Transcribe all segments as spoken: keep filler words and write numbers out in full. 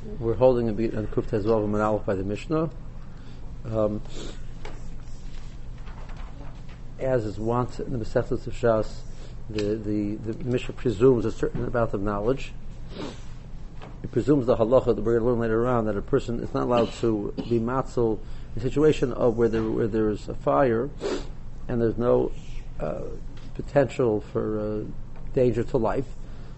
we're holding a beat on Kuf Tezvav and Aleph by the Mishnah. Um, as is wont in the Masechtas of Shas, the, the, the Mishnah presumes a certain amount of knowledge. It presumes the halacha that we're going to learn later on that a person is not allowed to be matzel in a situation of where there where there's a fire and there's no uh, potential for uh, danger to life.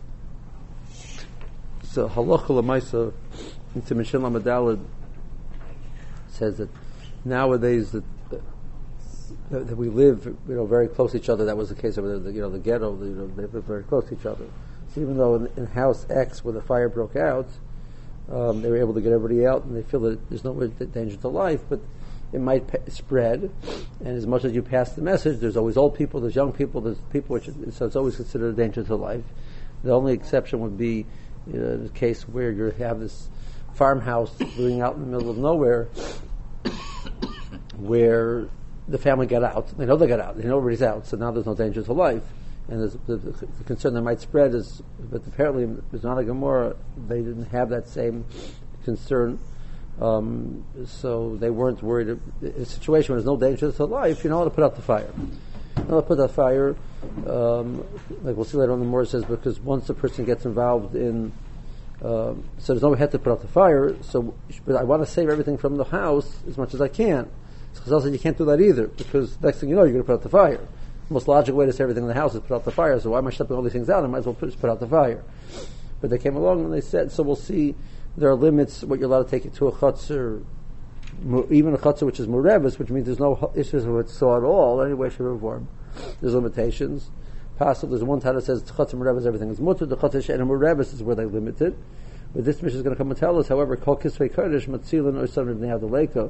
So halacha l'maisa into Mishnah Lamadalad says that nowadays that, that that we live, you know, very close to each other. That was the case over the, you know, the ghetto. You know, they live very close to each other. So even though in, in house X, where the fire broke out, um, they were able to get everybody out, and they feel that there's no danger to life, but it might pe- spread. And as much as you pass the message, there's always old people, there's young people, there's people which so it's always considered a danger to life. The only exception would be you know, the case where you have this farmhouse living out in the middle of nowhere, where the family got out. They know they got out. They know everybody's out, so now there's no danger to life. And the, the, the concern that might spread is, but apparently in Mishnah Gemara they didn't have that same concern, um, so they weren't worried. In a situation where there's no danger to life, you know how to put out the fire. You know how to put out the fire, um, like we'll see later on. The Gemara says because once a person gets involved in, um, so there's no way to put out the fire. So, but I want to save everything from the house as much as I can. So Chazal said you can't do that either because next thing you know you're going to put out the fire. The most logical way to save everything in the house is put out the fire. So why am I stepping all these things out? I might as well put, just put out the fire. But they came along and they said, so we'll see. There are limits what you're allowed to take it to a chutzner, even a chutzner which is murevis, which means there's no issues with saw at all. Any way, shape, or form. There's limitations. Possible. There's one time that says chutzner murevis everything is mutter. The chutzner and murevis is where they limit it. But this mission is going to come and tell us. However, kol kisvei kodesh matzilin oisam ibnei adaleka.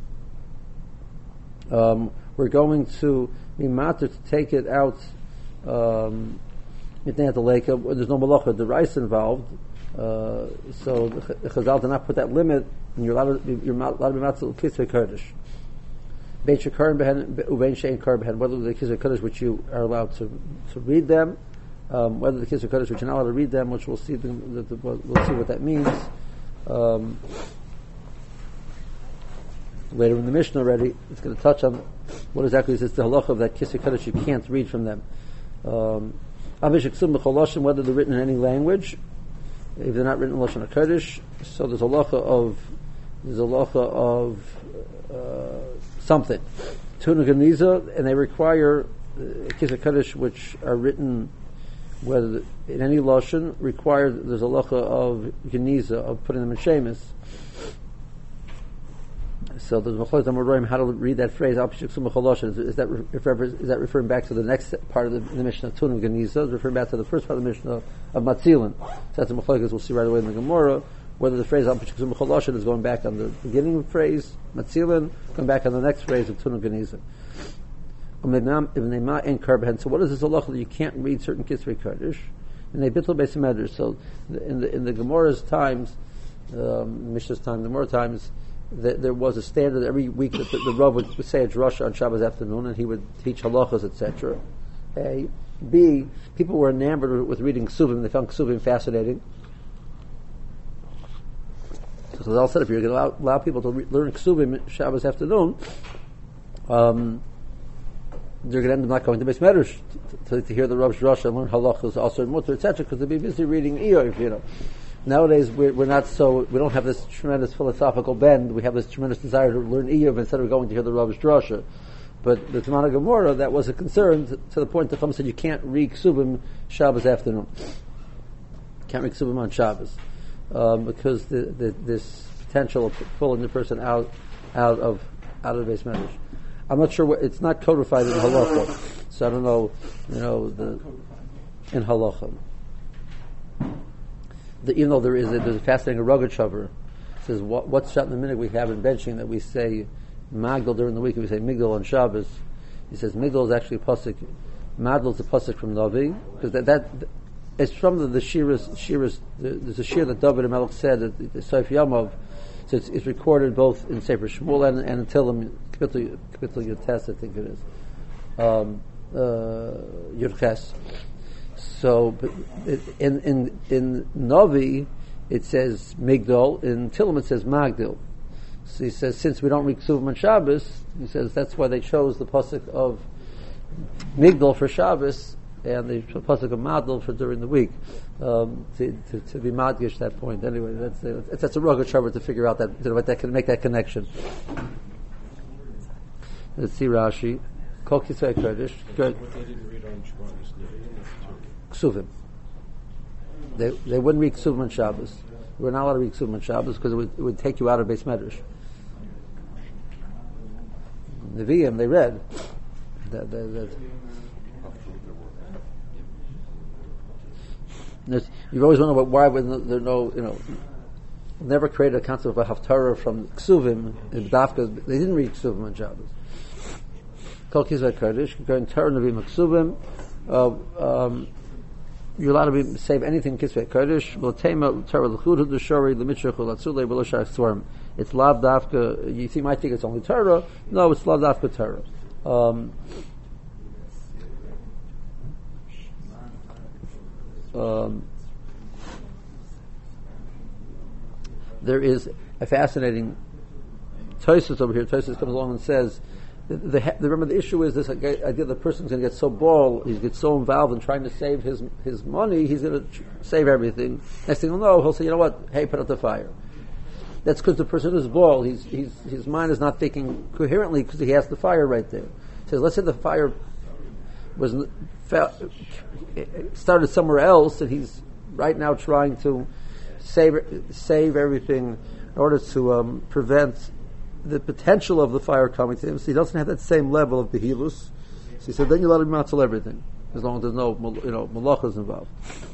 Um, we're going to be matter to take it out um, at the lake. There's no malacha, the rice involved. Uh, so the Chazal did not put that limit, and you're allowed to be, you're allowed to be matzil kisvei kodesh. Bein shekar behen ubein shein kar behen. Whether the kisvei kodesh which you are allowed to to read them, um, whether the kisvei kodesh which you're not allowed to read them, which we'll see the, the, the, we'll see what that means. Um, Later in the Mishnah already, it's going to touch on what exactly is the halacha of that kisvei kodesh you can't read from them. Um, whether they're written in any language, if they're not written in Lashon HaKodesh, so there's a halacha of there's a halacha of uh, something. Tuna Geniza, and they require uh, kisvei kodesh which are written whether in any Lashon require there's a halacha of Geniza of putting them in shemis. So there's Machlokas Amoraim how to read that phrase. Is, is that is that referring back to the next part of the, the Mishnah Tunum Geniza? Is referring back to the first part of the Mishnah of Matzilin. So that's the Machlokas we'll see right away in the Gemara. Whether the phrase Apishik Sumacholoshin is going back on the beginning of the phrase Matzilin, going back on the next phrase of Tunum Geniza. So what is this halacha that you can't read certain kisvei kodesh? And they bittul beis medrash. So in the in the Gemara's times, um, Mishnah's time, the Gemara times. That there was a standard every week that the, the Rav would, would say a drasha on Shabbos afternoon, and he would teach halachas, et cetera. A, B, people were enamored with, with reading Ksuvim. They found Ksuvim fascinating. So Chazal said, if you're going to allow, allow people to re- learn Ksuvim Shabbos afternoon, um, they're going to end up not going to Beis Medrash to, to, to hear the Rav's drasha and learn halachas, also in mutter, et cetera, because they'd be busy reading Iyov, you know. Nowadays, we're, we're not so, we don't have this tremendous philosophical bend. We have this tremendous desire to learn Iyov instead of going to hear the Rav's drasha. But the Tanana Gemara, that was a concern to, to the point that Chum said you can't read Ksubim Shabbos afternoon. Can't read Ksubim on Shabbos. Um, because the, the, this potential of pulling the person out, out of, out of the Beis Medrash. I'm not sure what, it's not codified in Halacha. So I don't know, you know, the, in Halacha. The, even though there is a, there's a fascinating Rogat Shavar, it says what, what's shot in the minute we have in benching that we say Magdal during the week, we say Migdal on Shabbos. He says Migdal is actually a pasuk. Magdal is a pasuk from Navi because that, that it's from the, the shiras. Shiras the, there's a shir that David HaMelech said that the Seif Yamav. So it's, it's recorded both in Sefer Shmuel and, and in Tillim Kapitel Yotes, I think it is. Um, uh, Yurches. So, but in in in Navi, it says Migdal. In Tillim it says Magdil. So he says, since we don't read Ksuvim on Shabbos, he says that's why they chose the pasuk of Migdal for Shabbos and the pasuk of Magdal for during the week, um, to, to, to be madgish that point. Anyway, that's a, that's a rugged trouble to figure out that, you know, that can make that connection. Let's see Rashi. Kol Kisvei Kodesh. Good. What they didn't read on Shabbos, Ksuvim. They they wouldn't read Ksuvim on Shabbos. We're not allowed to read Ksuvim on Shabbos because it would, it would take you out of Beis Medrash. Nevi'im, they read. That, that, that. You've always wondered about why would there no, you know, never created a concept of a haftarah from Ksuvim in Dafka. They didn't read Ksuvim on Shabbos. Kol Kisvei Kodesh, going Torah Nevi'im Ksuvim. Uh, um, You're allowed to be, save anything Kisvei Kodesh. V'lotema Torah l'chud ha'deshori l'mitzrach u'latzulei v'loshar tzvarim. It's lav dafka. You see, might think it's only Torah. No, it's lav dafka Torah. Um, um, there is a fascinating Tosfos over here. Tosfos comes along and says, The, the, the, remember, the issue is this idea the person's going to get so bald, he's get so involved in trying to save his his money, he's going to tr- save everything. Next thing he'll know, he'll say, you know what, hey, put out the fire. That's because the person is bald. He's, he's, his mind is not thinking coherently because he has the fire right there. He says, let's say the fire was started somewhere else, and he's right now trying to save save everything in order to um, prevent the potential of the fire coming to him. So he doesn't have that same level of behilus. So he said, then you let him matzal everything, as long as there's no, you know, malachas involved.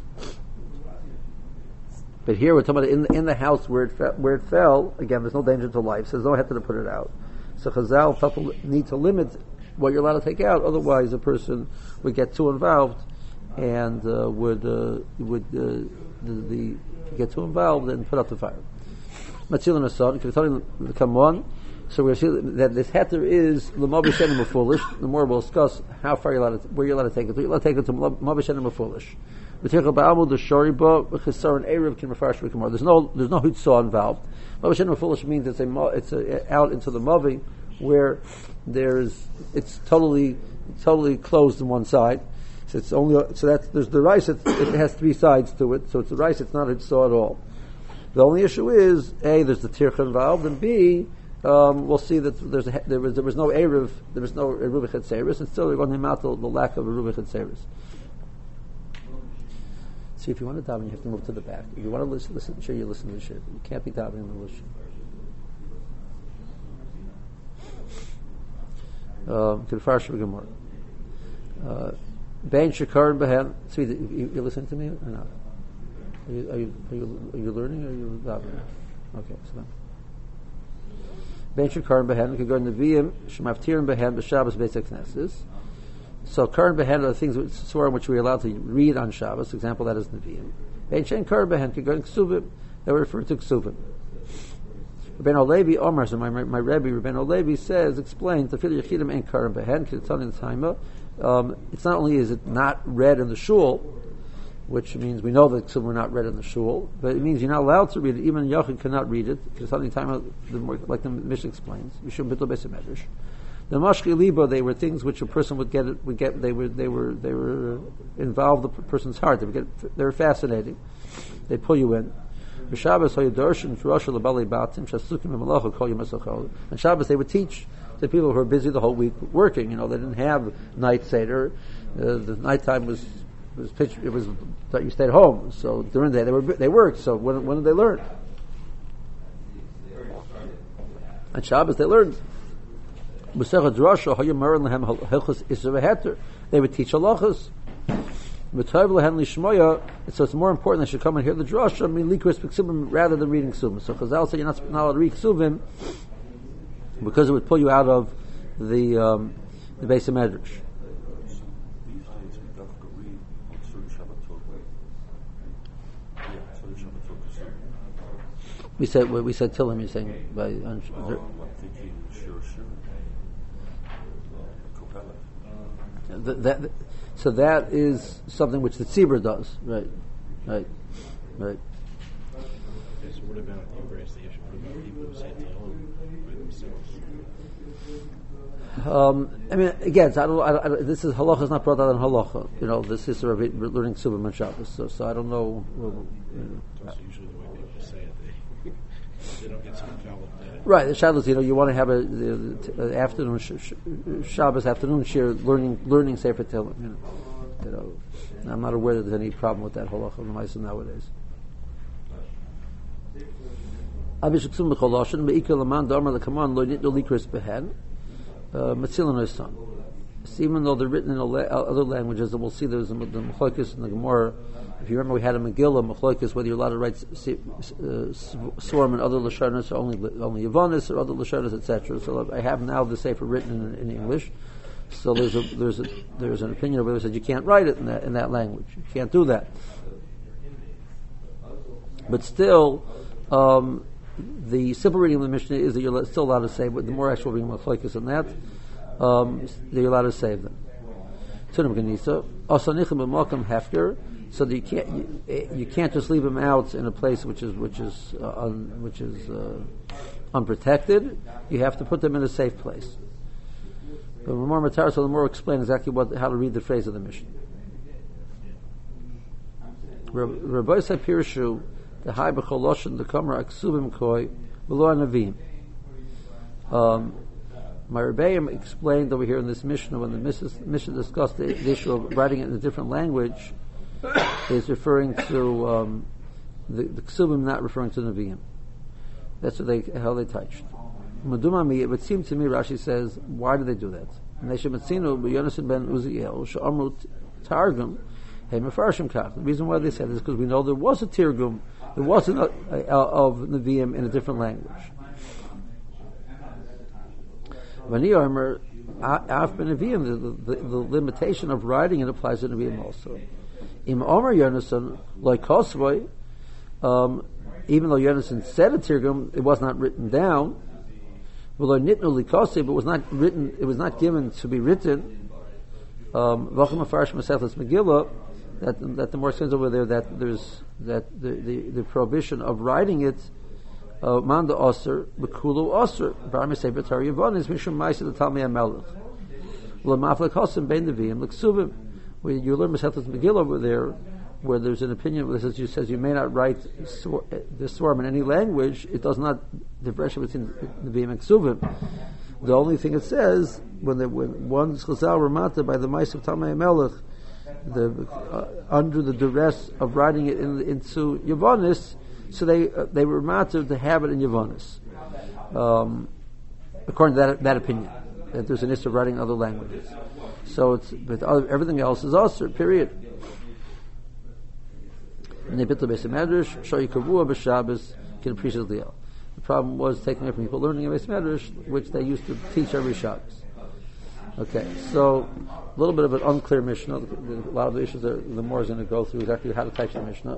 But here we're talking about in the, in the house where it fe- where it fell. Again, there's no danger to life, so there's no heter to put it out. So Chazal felt to need to limit what you're allowed to take out. Otherwise, a person would get too involved and uh, would uh, would uh, the, the get too involved and put out the fire. Matzil and Asad, can come on. So we're going to see that this heter is l'mav shenim foolish. The more we'll discuss how far you're allowed to, where you're allowed to take it. You're allowed to take it to l'mav shenim foolish. There's no there's no hutzah involved. Mav shenim foolish means it's a it's a, out into the mavi where there's it's totally totally closed on one side. So it's only so that's there's the rice. It, it has three sides to it. So it's the rice. It's not hutzah at all. The only issue is A, there's the tircha involved, and B, um, we'll see that there's a, there was there was no eruv, there was no eruv chetzeris, and still we're going to name out the, the lack of eruv chetzeris. See, if you want to daven, you have to move to the back. If you want to listen, listen, sure you listen to the shit. You can't be davening in the lishon. To the Farsh of Gemara. Bein shekar and behen. See, you, you listening to me or not? Are you, are you, are you, are you learning or are you davening? Okay, so then. Ben shekar and behen could go in the Nevi'im shemaftir and behen b'Shabbos basic knesses. So kar and behen are the things which swear which we're allowed to read on Shabbos. Example that is Nevi'im. Ben shen kar and behen could go in Ksuvim. They were referred to Ksuvim. Rabbeinu Olevi Omar, so my my Rebbe Rabbeinu Olevi says explains the Tefillah Yechidim and kar and behen because it's on in the time. Um, it's not only is it not read in the shul, which means we know that some were not read in the shul, but it means you're not allowed to read it. Even Yachid cannot read it because something time, like the Mishnah explains, we should bittul beis medrash. The mashki liba, they were things which a person would get. Would get. They were. They were. They were involved the person's heart. They would get. They were fascinating. They pull you in. On Shabbos they would teach to people who are busy the whole week working. You know, they didn't have night seder. Uh, the nighttime was. It was pitch, it was that you stayed home. So during the day they were they worked. So when when did they learn? On Shabbos they learned. They would teach halachas. So it's more important they should come and hear the drasha rather than reading ksuvim. So Chazal said you're not, not allowed to read ksuvim because it would pull you out of the um, the Beis Medrash. We said we said Tillim. You're saying by um, I'm thinking sure, sure. That, that, so that is something which the tzibur does, right? Right, right. Okay, so what about, you raised the issue, what about people who say Tehillim by themselves? Um, I mean, again, so I don't, I don't, I don't, this is halacha is not brought out in halacha. You know, this is sort of learning Subim and Shabbos. So, so I don't know. You know. It's also usually the way people say it. They, they don't get so developed at it. Right, the Shabbos. You know, you want to have a, a, a afternoon sh- sh- Shabbos afternoon share learning learning Sefer Tehillim. You know, you know. I'm not aware that there's any problem with that halacha in the Ma'aser nowadays. Abishuk Mecholoshin Meikal Laman Damar Lekaman Lo Nitnu Likris Behen. Matzilin is son. Even though they're written in la- other languages, and we'll see there's the Machlokes and the Gemara. If you remember, we had a Megillah Machlokes whether you're allowed to write uh, Swarm and other Lashonos, or only only Yavonis or other Lashonos, et cetera. So I have now the Sefer written in, in English. So there's a there's a there's an opinion over there that says you can't write it in that in that language. You can't do that. But still. Um, The simple reading of the Mishnah is that you're still allowed to save, but the more actual reading of Machlokes than that, um, you're allowed to save them. So that you can't you, you can't just leave them out in a place which is which is uh, un, which is uh, unprotected. You have to put them in a safe place. But the more Matar, so the more explain exactly what how to read the phrase of the Mishnah. Rabbi Pirshu. The high b'choloshin the kamer aksubim koi v'lo anavim. Um, my Rebbeim explained over here in this Mishnah when the Mishnah discussed the, the issue of writing it in a different language, is referring to um, the, the ksubim, not referring to Nevi'im. That's what they how they touched. Madumami, it would seem to me, Rashi says, why do they do that? And they should Metzinu b'Yonasan ben Uziel she'amru targum hey mefarshim kach. The reason why they said this is because we know there was a tirgum. There wasn't a, a, a, of Nevi'im in a different language. V'ani Omer, af b'Nevi'im, the, the, the limitation of writing it applies to Nevi'im also. Im Omer Yonasan, like Kosvoi, um, even though Yonasan said a tirgum, it was not written down. V'lo nitnu likosei, but it was not written. It was not given to be written. V'cham afarish Masechtas Megillah. That, that the more says over there that there's that the, the, the prohibition of writing it manda osir bekulu osir barmi sefer Torah Yavonis mishum ma'aser l'talmei hamelech l'maflek hosim bein neviim l'ksubim. Where you learn Masechtas Megillah over there, where there's an opinion that says you says you may not write the swarm in any language. It does not differentiate between neviim and ksubim. The only thing it says when the, when one's chazal ramata by the ma'aser talmei hamelech. The, uh, under the duress of writing it in, into Yavonis, so they uh, they were motivated to have it in Yavonis, um, according to that that opinion that there's an issue of writing in other languages. So it's but other, everything else is also period. And they bit the base of Medrash, shoy kavua b'Shabbos can appreciate the The problem was taking away from people learning a base Medrash, which they used to teach every Shabbos. Okay, so a little bit of an unclear Mishnah. A lot of the issues that the more is going to go through exactly how to type the Mishnah.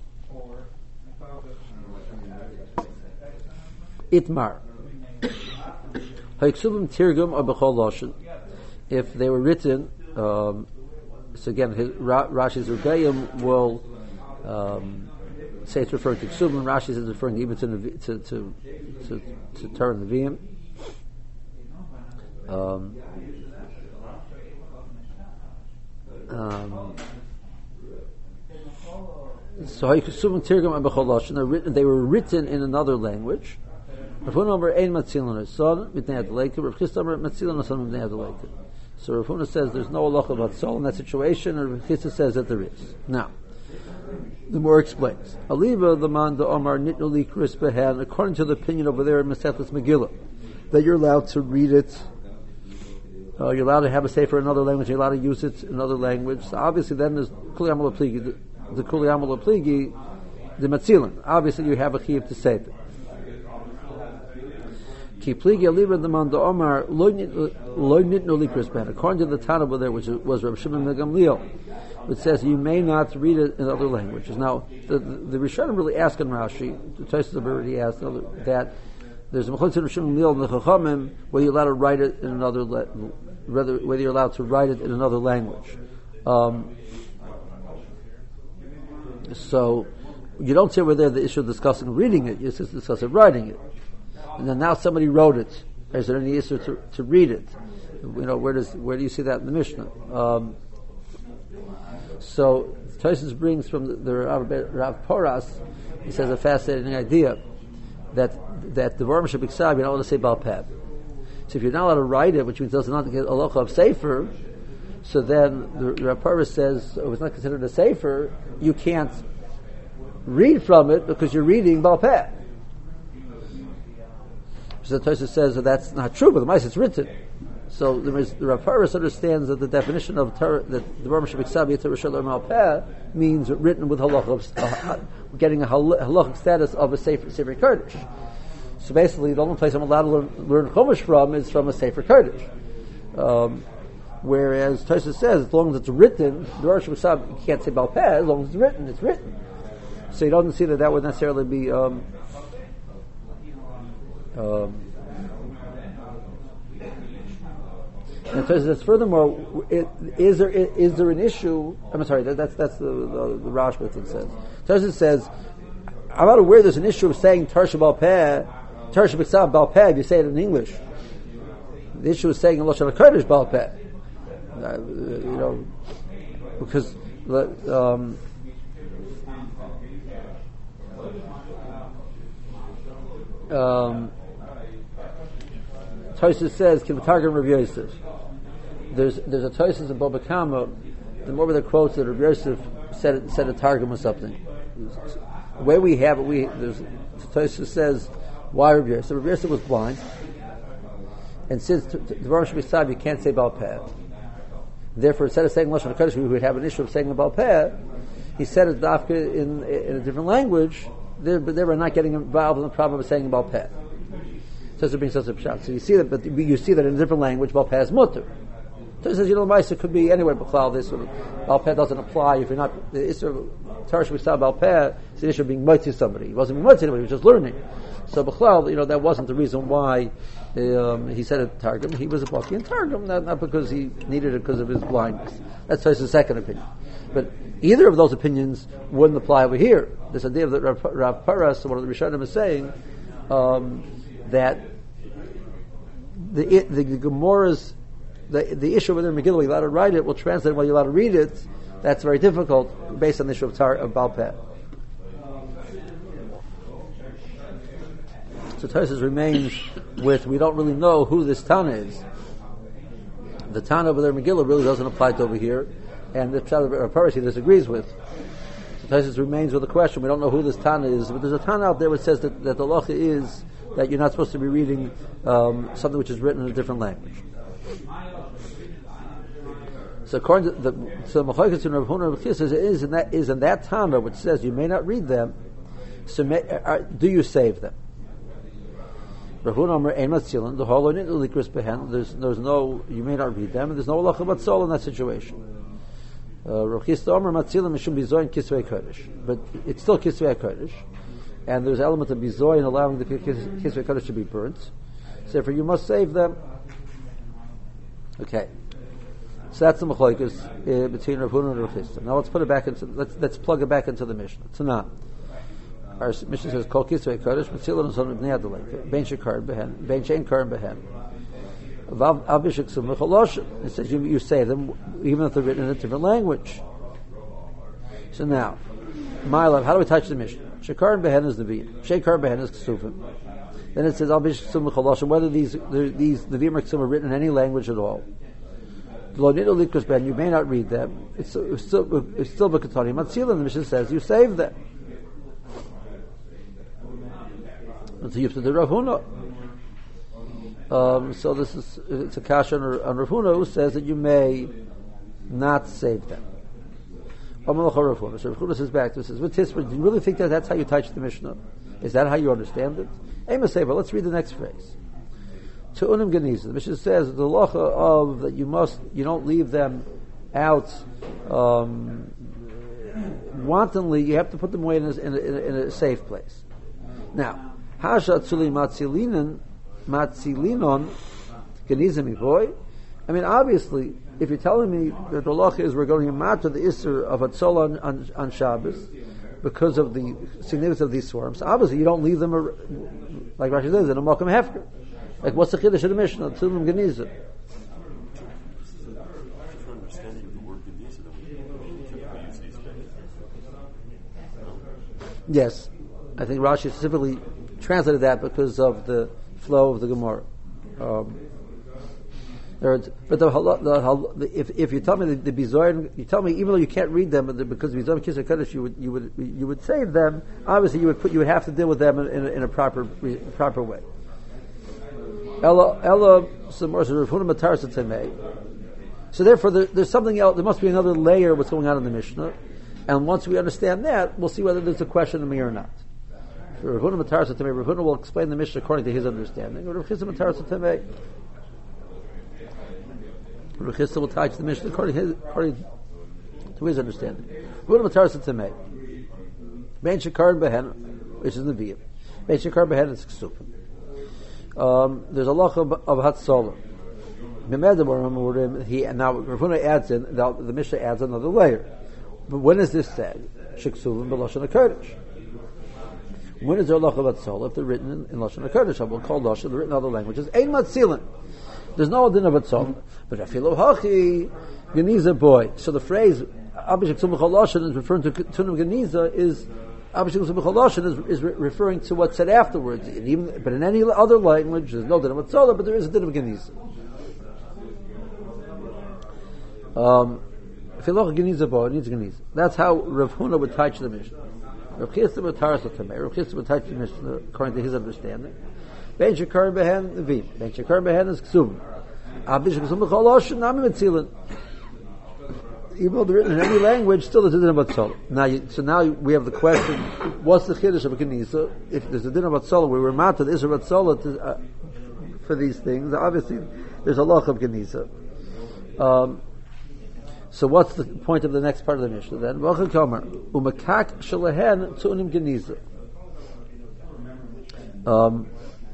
Itmar. Haiksubim tirgum or b'chol loshen. If they were written, um, so again, his, Ra, Rashi's Rebbeim will um, say it's referring to Ksubim. Rashi says it's referring even to to to to, to Torah Nevi'im. Um, Um, so they were written in another language. So Rav Huna says there's no halacha about soul in that situation, and Rav Chisda says that there is. Now, the more explains. Aliva the man the Omar nitnu likris behen, according to the opinion over there in Masechtas Megillah, that you're allowed to read it. Uh, you're allowed to have a sefer in another language. You're allowed to use it in another language. So obviously, then there's kuli amal pligi, the, the kuli amal pligi, the matzilin. Obviously, you have a chiyuv to save it. Ki pligi aliva the man the Omar lo nitnu likris ben. According to the Tana over there, which was Rav Shimon ben Gamliel, it says you may not read it in other languages. Now, the the, the Rishonim really ask in Rashi. The Tosfos have already asked that. There's a Mechutz Rishon Gamliel and the Chachamim where you're allowed to write it in another, le- whether whether you're allowed to write it in another language. Um, so you don't say whether the issue of discussing reading it, you just discuss writing it. And then now somebody wrote it. Is there any issue to, to read it? You know, where does where do you see that in the Mishnah? Um, so Tosfos brings from the, the Rav, Rav Poras, he says a fascinating idea that that the Vorm Shabiksav, you're not allowed to say Baal Peh. So if you're not allowed to write it, which means it does not get a halacha of sefer, so then the Rav Poras says it was not considered a sefer. You can't read from it because you're reading Baal Peh. So the Tosfos says that that's not true, but the mice it's written. So the, the Rav Poras understands that the definition of ter, that the Vorm Shabiksav Yitzar Rishon Baal Peh means written with halacha, uh, getting a halachic status of a sefer sefer kodesh. So basically, the only place I'm allowed to learn, learn Chumash from is from a sefer kodesh. Um, whereas Tosfos says, as long as it's written, the Vorm Shabiksav, you can't say Baal Peh. As long as it's written, it's written. So you don't see that that would necessarily be. Um, um, And so says, furthermore, it, is there is there an issue? I'm sorry, that, that's that's the the, the Rashba thing says. Tosfos says, I'm not aware there's an issue of saying Tarsha Baal Peh, Tarsha B'Ksav Baal Peh if you say it in English. The issue is saying in Lashon HaKodesh Baal Peh. Uh, you know, because um, um, Tosfos says, "Kim Targum Rav Yosef." There's there's a Tosfos in Baba Kama. The more of the quotes that Rav Yosef said it, said a targum or something. The way we have it, we there's Tosfos says why Rav Yosef. Rav Yosef was blind, and since the Vorm Shabiksav you can't say Baal Peh. Therefore, instead of saying Lashon HaKodesh, we would have an issue of saying Baal Peh. He said it dafka in in a different language. They, but they were not getting involved in the problem of saying Baal Peh. So it brings us a pshat. So you see that, but you see that in a different language, Baal Peh is mutter. So it says, you know, Maisa could be anywhere, but this sort of Baal Peh doesn't apply if you're not the issue of Tarsh B'Ksav Baal Peh. It's the issue of being mighty somebody. He wasn't being mighty anybody; he was just learning. So B'chlal, you know, that wasn't the reason why um, he said it Targum. He was a Baki in Targum, not, not because he needed it because of his blindness. That's his second opinion. But either of those opinions wouldn't apply over here. This idea that Rav, Rav Paras, one of the Rishonim, is saying um, that the the, the Gemara's the the issue whether Megillah you're allowed to write it will translate while you're allowed to read it. That's very difficult based on the issue of, tar, of Baal Peh. So Tosfos remains with we don't really know who this Tana is. The Tana over there Megillah really doesn't apply to over here, and the Pshat of Paras he disagrees with. So Tosfos remains with the question we don't know who this Tana is, but there's a Tana out there which says that, that the halacha is that you're not supposed to be reading um, something which is written in a different language. So according to the so Machlokes in Rav Huna and Rav Chia says it is in that is in that Tana which says you may not read them. So may, uh, do you save them? Rav Huna Omer Ein Matzilin the Holo Nit Ulikris Behen. There's there's no you may not read them and there's no halacha batzol in that situation. Uh, Rav Chia Omer Matzilin Mishum Bizoyin Kisvei Kodesh, but it's still Kisvei Kodesh, and there's an element of Bizoyin allowing the Kisvei Kodesh to be burnt. So therefore you must save them. Okay. So that's the machlokes uh, between Rav Huna and Rav Chisda. Now let's put it back into let's let's plug it back into the Mishnah. Tanah. Our Mishnah says Kol Kisvei Kodesh Mitzilon and Son of Bnei Adolek Ben Shekar Behen Ben Shein Kar Behen Vav Abishik Sum Mechalosh. It says you, you say them even if they're written in a different language. So now, my love, how do we touch the Mishnah? Shekar Behen is Nevi'im. Shekar Behen is Kesufim. Then it says Abishik Sum Mechalosh. Whether these these Nevi'im or Kesufim are written in any language at all. You may not read them. It's, it's still it's still b'katani. Matzilin, the Mishnah says you save them. It's a yipsa de Rav Huna. Um, so this is it's a kasha on, on Rav Huna who says that you may not save them. So Rav Huna says back to says, "With Tisra, do you really think that that's how you touch the Mishnah? Is that how you understand it?" Ema Seva. Let's read the next phrase. To unim geniza, the Mishnah says the lacha of that you must you don't leave them out um, wantonly. You have to put them away in a, in a, in a safe place. Now, hasha tzuli matzilinon matzilinon geniza mi boy. I mean, obviously, if you're telling me that the lacha is we're going to matter the isser of Hatzolah on, on, on Shabbos, because of the significance of these swarms. Obviously, you don't leave them, a, like Rashi says, in a Malkum Hefker. Like, what's the Chiddush of the Mishnah? Tzulim Geniza. Yes. I think Rashi specifically translated that because of the flow of the Gemara. Um, but the, the, the, if if you tell me the, the Bizoyin, you tell me even though you can't read them because the Bizoyin Kisar Kaddish, you would you would you would save them. Obviously, you would put you would have to deal with them in, in, a, in a proper proper way. Ella Ella So therefore, there, there's something else. There must be another layer of what's going on in the Mishnah, and once we understand that, we'll see whether there's a question of me or not. Rav Huna Matar Satamei, Rav Huna will explain the Mishnah according to his understanding. Rav Chisda Matar Satamei, Rav Chisda will touch the Mishnah according to his, according to his understanding. Rav Huna Matar Satamei, Ben Shekar Behen, which is Nevi'im. Ben Shekar Behen is Ksufim. Um, there's a lach of, of Hatzolah. He and now Rav Huna adds in the, the Mishnah adds another layer. But when is this said? Sheksuvim b'lashon hakodesh. When is there a lach of Hatzolah? If they're written in, in lashon hakodesh, I will call lashon. They're written in other languages. Ein matzilin. There's no din of Hatzolah. But afilu hachi geniza boy. So the phrase Abishek Tzum b'chol lashon is referring to Tunim Geniza is. Abishik is, is re- referring to what's said afterwards. And even, but in any other language, there's no din of Hatzolah, but there is a din of Geniza. Um, Filoch Geniza bo, it needs Geniza. That's how Rav Huna would touch the Mishnah. Rav Chisda would touch the Tamei. Rav Chisda would touch the Mishnah according to his understanding. Ben Shekar Behen Vim. Ben Shekar Behen is Ksum. Abishik Ksum b'chol lashon nami metzilin. Even though they're written in any language, still there's a din of Hatzolah. Now, you, so now we have the question: what's the chiddush of a Geniza? If there's a din of Hatzolah, we were mated is a Hatzolah uh, for these things. Obviously, there's a lach of Geniza. Um, so, what's the point of the next part of the Mishnah then? V'achar kamer umakak shalahen tu'unim Geniza. Um,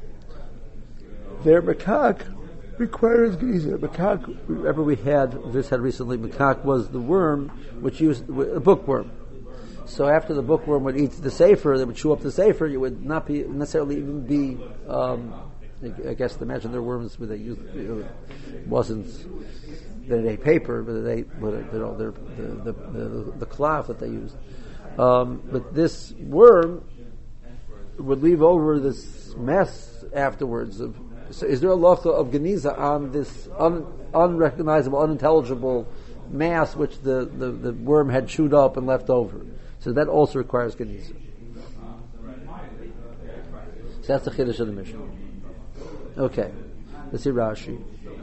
their makak requires Geniza. Makak, remember we had, this had recently, Makak was the worm which used, a bookworm. So after the bookworm would eat the Sefer, they would chew up the Sefer, you would not be, necessarily even be, um, I guess, imagine their worms, where they used, you know, wasn't, they ate paper, but they ate, but, you know, their, the, the, the, the cloth that they used. Um, but this worm would leave over this mess afterwards of, so is there a lacha of Geniza on this un, unrecognizable, unintelligible mass which the, the, the worm had chewed up and left over? So that also requires Geniza. So that's the chiddush of the Mishnah. Okay, let's see Rashi.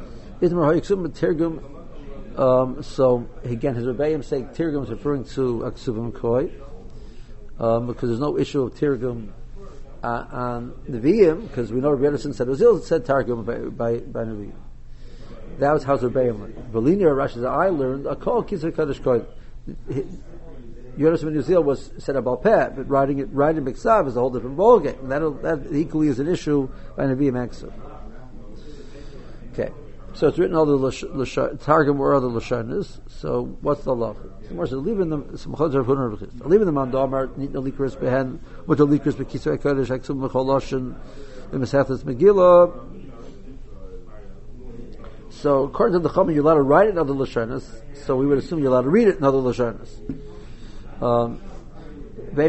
Um, so again, his Rebbeim say Tirgum is referring to Aksuvim Koi, um, because there's no issue of Tirgum Uh, on Nevi'im, because we know Rabbi Yedison said Ozil said Targum by by, by Nevi'im. That was how Rebbeim learned. Velini or Rashi, I learned a call Kisar Kaddish Koy. Yedison ben Ozil was said about Peh, but writing it writing Miksav is a whole different ballgame. And that that equally is an issue by Nevi'im Aksa. Okay, so it's written all the Lashon Targum or other Lashonas. So what's the law? More so leaving them some chodzer of hunter of leaving them on Damar need no likris behen with the likris bekisar kodesh aksum mecholoshin the mesachas Megillah. So according to the Chachamim, you're allowed to write it in other lashonas. So we would assume you're allowed to read it in other lashonas. Um, the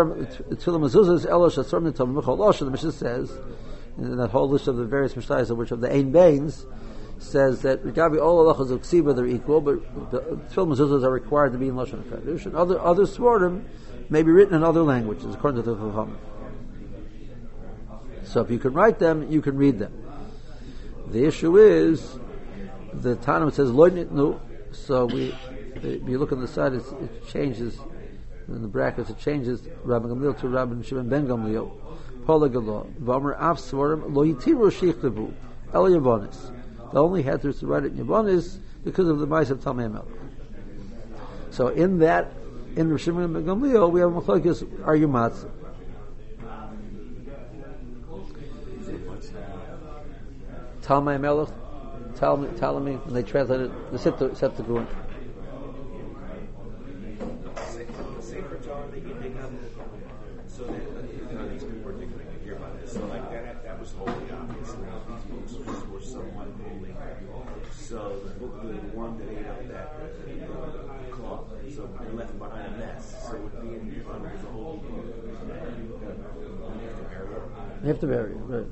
Mishnah says in that whole list of the various mishnayos, of which of the Ein Bains, says that Gabi all halachas of ksiba they're equal, but the tefillah mezuzahs are required to be in lashon hakodesh, and other other svarim may be written in other languages according to the Chachamim. So if you can write them, you can read them. The issue is the Tanam says lo nitnu, so we if you look on the side, it's, it changes in the brackets. It changes Rabbi Gamliel to Rabbi Shimon ben Gamliel. Polagalo v'amar af svarim lo yitiru sheichtavu el yavonis. They only had to write it in Yavanis because of the mice of Talmei Melech. So in that, in Rosh Shimon ben Gamliel, we have Machlokes arguments. Talmei Melech, Talmei, when they translated the Septuagint. was holy, obviously. Jesus was somewhat holy. So the book, the one that ate up that uh, cloth, so they left behind a mess. So it would be in front of the holy book. You have to bury it, right?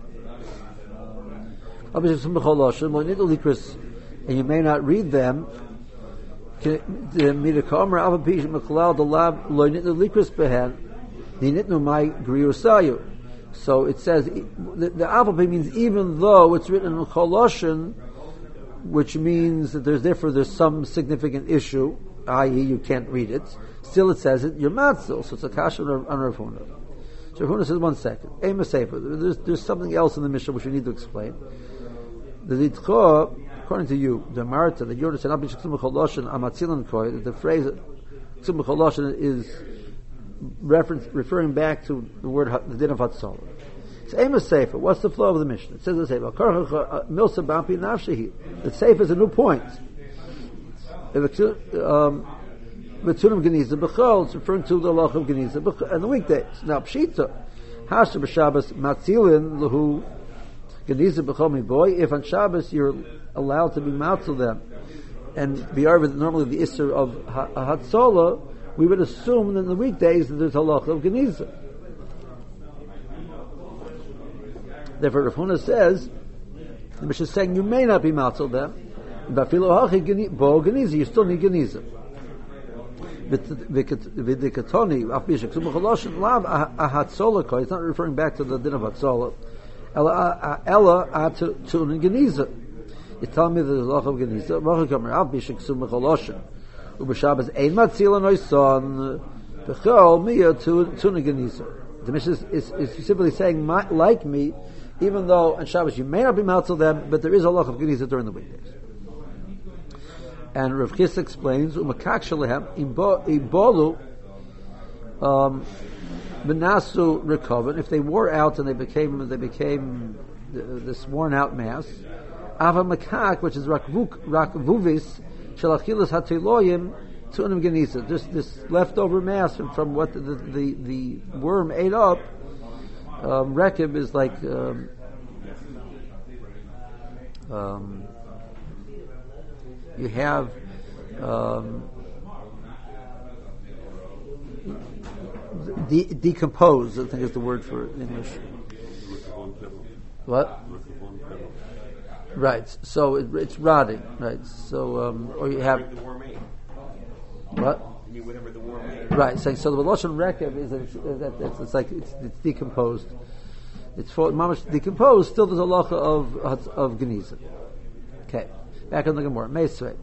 Obviously, some choloshin, when it likris, and you may not read them. The midakamer avapish meklal the lab lo nitnu likris behen, the nitnu my griusayu. So it says the, the avapi means even though it's written in choloshin, which means that there's therefore there's some significant issue, that is, you can't read it. Still, it says it. You're matzil, so it's a kasha on Rav Huna. So Rav Huna says, one second. Ema sefer. There's there's something else in the Mishnah which we need to explain. The Ditcha, according to you, the Marta, that you understand, that the phrase Ksum Choloshin is reference referring back to the word the din of Hatzalah. It's Ema sefer. What's the flow of the Mishnah? It says the sefer. Milsa Bampi Nafshehi. The sefer is a new point. Um, Betunim Geniza B'chol, it's referring to the Loch of Geniza and the weekdays. Now, Pshita, Hashem B'Shabbos Matzilin Lahu Geniza B'chol Mi Boy. If on Shabbos you're allowed to be matzel them and be over normally the Isser of Hatzola, we would assume that in the weekdays that there's a Loch of Geniza. Therefore, Rav Huna says, the Mishnah is saying you may not be matzel them, but Filo Hachi Bo Geniza, you still need Geniza. It's not referring back to the din of Hatzola. Ella to Geniza. It's telling me that there's a lot of Geniza. Ubashabbos ein matzila noisan b'chol miya to Geniza. The Mishnah is, is, is simply saying, my, like me, even though on Shabbos you may not be matzel them, but there is a lot of Geniza during the weekdays. And Rav Chis explains, "Umakak shalehem ibolu benasu recovered if they wore out and they became they became this worn out mass. Ava makak, which is rakvuvis shalachilas hatiloyim tunim genisa. Just this leftover mass from, from what the, the the worm ate up. Um, Rekib is like." Um, um, You have um, de- decompose, I think is the word for it in English. What? Right. So it, it's rotting. Right. So um, or you have what? Whatever the worm ate. Right. So, so the Lashon Rekev is that it's, it's like it's, it's decomposed. It's for mamash decomposed. Still, there's a lacha of of Geniza. Okay. Back on the Gemara, Meisvei.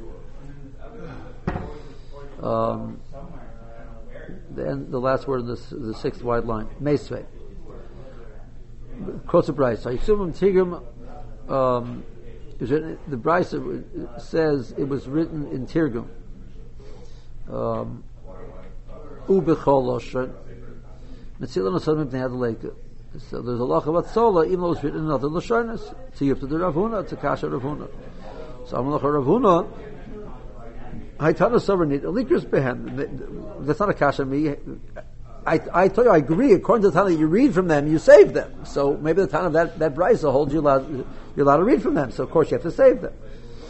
Um, then the last word in this, the sixth wide line, Meisvei. Quotes a Brisa. Yisumim Tigrim. Um, the Brisa says it was written in Tirgum. Um, Ubechol Loshen. Metzilon Osadim Bnei Adaleka. So there's a lacha about Sola, even though it's written in other Lashonis. So you have to do Rav Huna, it's a kasha Rav Huna. So I'm going to Rav Huna. Haitana Sovereign, Alikris Behen. That's not a kasha me. I, I tell you, I agree. According to the Tana, you read from them, you save them. So maybe the Tana of that, that Brisa holds you allowed, you're allowed to read from them. So of course you have to save them.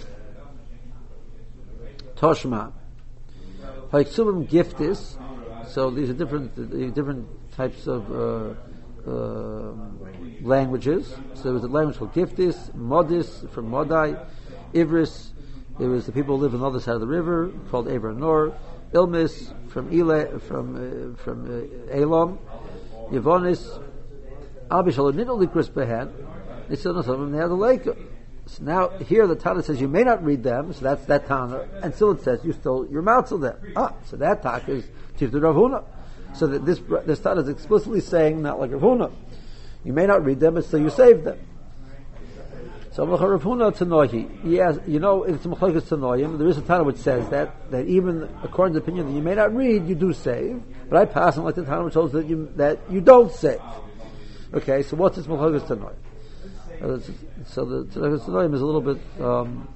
Toshma. Haiksubim Giftis. So these are different, different types of, uh, Uh, languages. So there was a language called Giftis, Modis from Modai, Ivris. It was the people who live on the other side of the river called Ever Nor. Ilmis from Ile from uh, from uh, Elam, Yevonis. Abishal Nidoli Chris Behan. They said no, some of them they had the lake. So now here the Tana says you may not read them. So that's that Tana, and still it says you still your mouth of them. Ah, so that talk is Tifta Rav Huna. So that this this Tana is explicitly saying, not like Rav Huna. You may not read them, but still you save them. So Rav Huna Tanohi. Yes, you know, it's Mechalikas Tanoim. There is a Tana which says that, that even according to the opinion that you may not read, you do save. But I pass on like the Tana which holds that you, that you don't save. Okay, so what's this Mechalikas Tanoim? Uh, so the Mechalikas Tanoim is a little bit, um,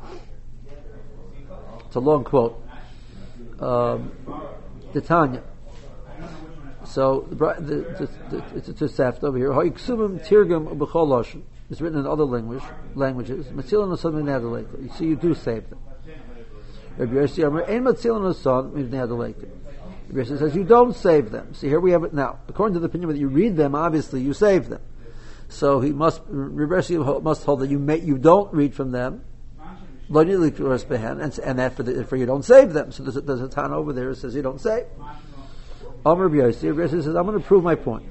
it's a long quote. Um, the Tanya. So the, the, the, it's a Tosefta over here. Ha'iksurim tirgum b'chol lashon. It's written in other language, languages. Matzilin Osan Mivnei Adaleika. So you do save them. Rabbi Yossi Amar Ein Matzilin Osan Mivnei Adaleika. Rabbi Yossi says you don't save them. See, here we have it now. According to the opinion that you read them, obviously you save them. So he must, Rabbi Yossi must hold that you may, you don't read from them. And, and that for, the, for you don't save them. So there's a, there's a Tana over there that says you don't save. Amar Rabbi Yossi, Rabbi Yossi says, I'm going to prove my point.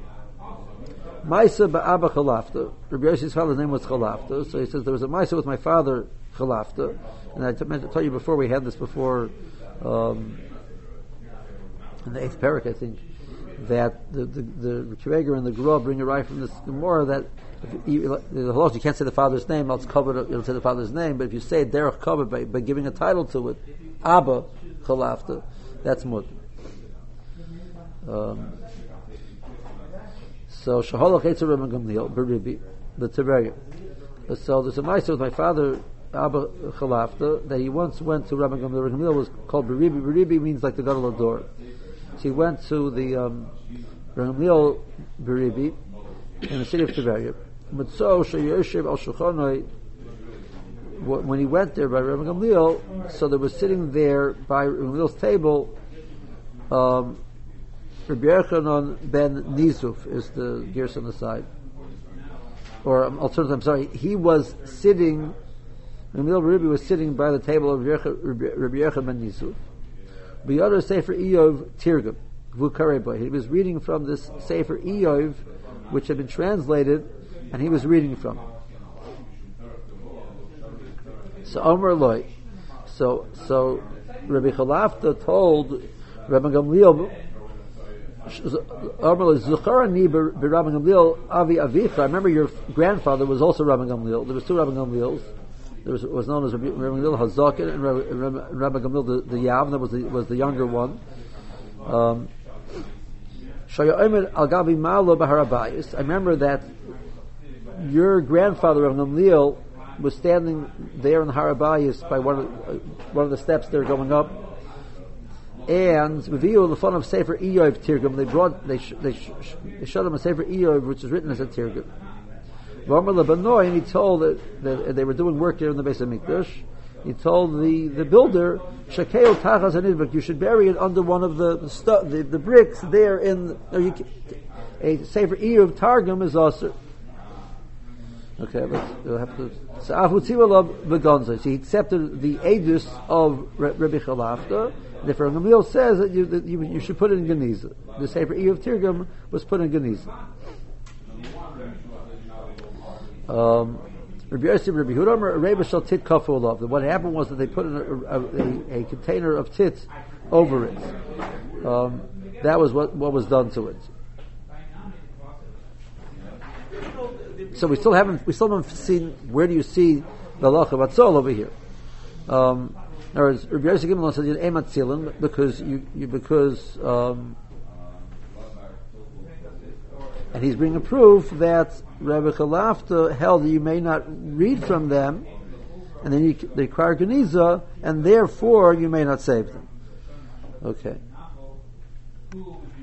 Maisa ba'aba Chalafta. Rabbi Yossi's father's name was Chalafta. So he says, there was a Maisa with my father, Chalafta. And I meant to tell you before, we had this before, um, in the eighth parak, I think, that the, the, the Kiveger and the Gra bring a right from this Gemara that if you, you, you can't say the father's name, else covered, you'll say the father's name, but if you say Derech covered by, by giving a title to it, Abba Chalafta, that's mud. Um, so Shaholach Eitzer Rabban Gamliel Beribi the Tiberia. So there's a Meister with my father Abba Chalafta that he once went to Rabban Gamliel. Rabban Gamliel was called Beribi. Beribi means like the Gadol Ador. So he went to the um, Rabban Gamliel Beribi in the city of Tiberia. Mitzo Shayoshev Al Shulchanoi. When he went there by Rabban Gamliel, so there was sitting there by Rabban Gamliel's table. Um, Rabbi Yochanan ben Nizuf is the gears on the side. Or um, alternatively, I'm sorry, he was sitting, Rabbi Rebbe was sitting by the table of Rabbi Yochanan ben Nizuf. B'yadar Sefer Iyov Tirgum, V'ukareba. He was reading from this Sefer Iyov, which had been translated, and he was reading from it. So Omer Loi. So, so Rabbi Chalafta told Rabbi Gamliel, I remember your grandfather was also Rabbi Gamliel. There was two Rabbi Gamliels. There was, was known as Rabbi Gamliel Hazakin and Rabbi, Rabbi Gamliel the, the Yavna was the, was the younger one. Um, I remember that your grandfather Rabbi Gamliel was standing there in the Harabayis by one of, uh, one of the steps there going up. And reveal the fun of Sefer Iyov Tirgum. They brought, they sh- they, sh- they showed him a Sefer Iyov which is written as a Tirgum. And he told that, that they were doing work here in the Beis Hamikdash. He told the, the builder, Shakeo Tachas Hanidbek, you should bury it under one of the the, stu- the, the bricks there in no, you can, a Sefer Iyov Targum is also. Okay, let's we'll have to. So Afu he accepted the aegis of Rabbi Chalafta. The Rabbi Gamliel says that you, that you you should put it in Geniza. The Sefer Iyov Tirgum was put in Geniza. Um, Rabbi Yossi, Rabbi Hudamer, Reba shall tit kafu olav. What happened was that they put in a, a, a, a container of tit over it. Um, that was what, what was done to it. So we still haven't we still haven't seen where do you see the halacha batzol over here. Um, Whereas Rabbi Yossi Gimel says you're emat tzilin because you, you because um, and he's bringing a proof that Rabbi Chalafta held that you may not read from them, and then you, they require geniza, and therefore you may not save them. Okay.